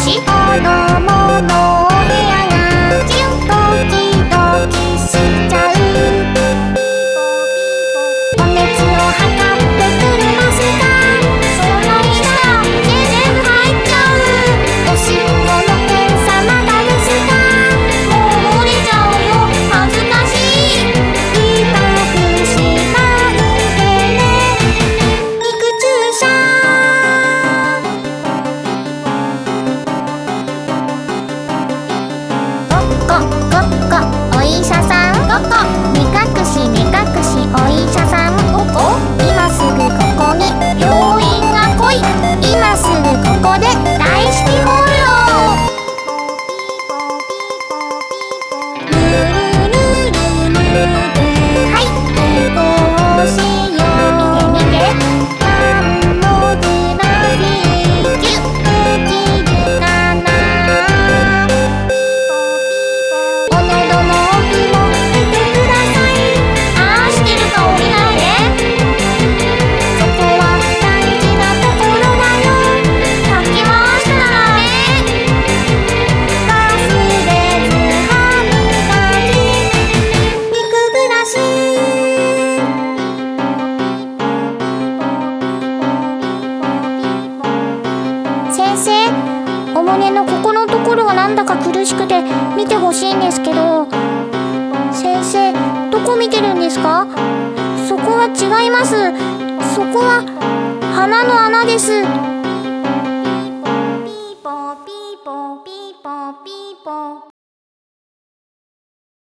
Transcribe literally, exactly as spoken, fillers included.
子供のお部屋がキュンドキドキしちゃう。お熱を測ってくれますか？そんなにしたら全然入っちゃう。おしっこの検査まだですか？もう漏れちゃうよ、恥ずかしい。威嚇しないでね、肉注射。ごっこごっこお医者さん。ごっこ目隠し目隠しお医者さん。ごっこ今すぐここに病院が来い。今すぐここで大式ホールを。ルルルルルル、はいこうしよう。見て見て、マンモグラフィーキュッできるかな。お喉の奥も見てください。あーしてるか降りないで。そこは大事なところだよ。かき回したらダメ。忘れず歯磨き、肉ブラシ。先生、お胸のここのところがなんだか苦しくて見てほしいんですけど。先生、どこ見てるんですか？そこは違います。そこは鼻の穴です。ピーポーピーポーピーポーピーポーピー